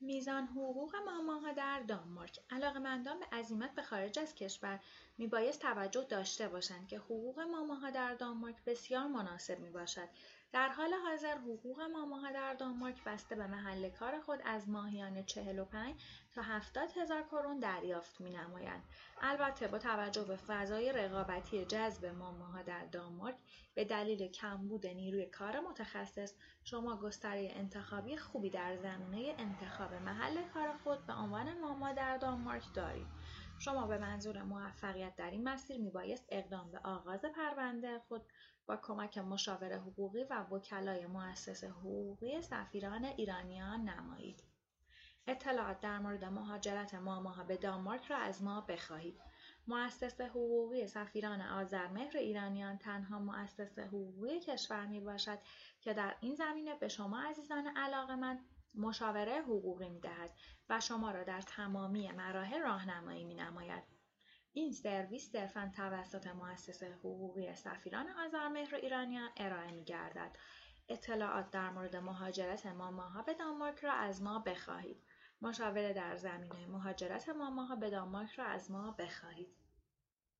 میزان حقوق ماماها در دانمارک. علاقه‌مندان به عزیمت به خارج از کشور میبایست توجه داشته باشند که حقوق ماماها در دانمارک بسیار مناسب میباشد. در حال حاضر حقوق ماماها در دانمارک بسته به محل کار خود از ماهیانه 45 تا 70 هزار کرون دریافت مینمایند. البته با توجه به فضای رقابتی جذب ماماها در دانمارک به دلیل کمبود نیروی کار متخصص، شما گستره انتخابی خوبی در زمینه انتخاب محل کار خود به عنوان ماما در دانمارک دارید. شما به منظور موفقیت در این مسیر میبایست اقدام به آغاز پرونده خود با کمک مشاور حقوقی و وکلای مؤسسه حقوقی سفیران ایرانیان نمایید. اطلاعات در مورد مهاجرت ماماها به دانمارک را از ما بخواهید. مؤسسه حقوقی سفیران آذرمهر ایرانیان تنها مؤسسه حقوقی کشور میباشد که در این زمینه به شما عزیزان علاقه‌مند مشاوره حقوقی می‌دهد و شما را در تمامی مراحل راهنمایی می‌نماید. این سرویس صرفاً توسط مؤسسه حقوقی سفیران آذرمهر ایرانیان ارائه می‌گردد. اطلاعات در مورد مهاجرت ماماها به دانمارک را از ما بخواهید. مشاوره در زمینه مهاجرت ماماها به دانمارک را از ما بخواهید.